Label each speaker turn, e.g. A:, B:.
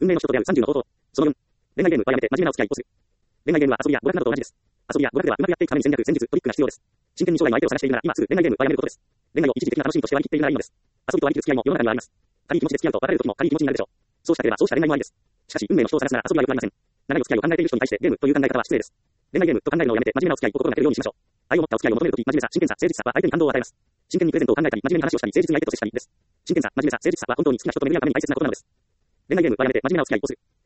A: 運命の人と出会う30の方法。その4、恋愛ゲームはやめて真面目なお付き合いをする。恋愛ゲームは遊びや娯楽などと同じです。遊びや娯楽ではうまくやっていくために戦略、戦術、トリックが必要です。真剣に将来の相手を探しているなら今すぐ恋愛ゲームはやめることです。恋愛を一時的な楽しみとして割り切っているならいいのです。遊びと割り切る付き合いも世の中にはあります。軽い気持ちで付き合うと別れる時も軽い気持ちになるでしょう。そうしたければそうした恋愛もありです。しかし運命の人を探すなら遊びは良くありません。長いお付き合いを考えている人に対してゲームという考え方は失礼です。恋愛ゲームと考えるのをやめて真面目なお付き合いを心がけるようにしましょう。愛を持ったお付き合いを求めるとき、真面目さ、真剣さ、誠実さは相手に感動を与えます。真剣にプレゼントを考えたり、真面目に話をしたり、誠実に相手と接したりです。真剣さ、真面目さ、誠実さは本当に好きな人と巡り合うために大切なことなのです。恋愛ゲームはやめて真面目なお付き合いをする。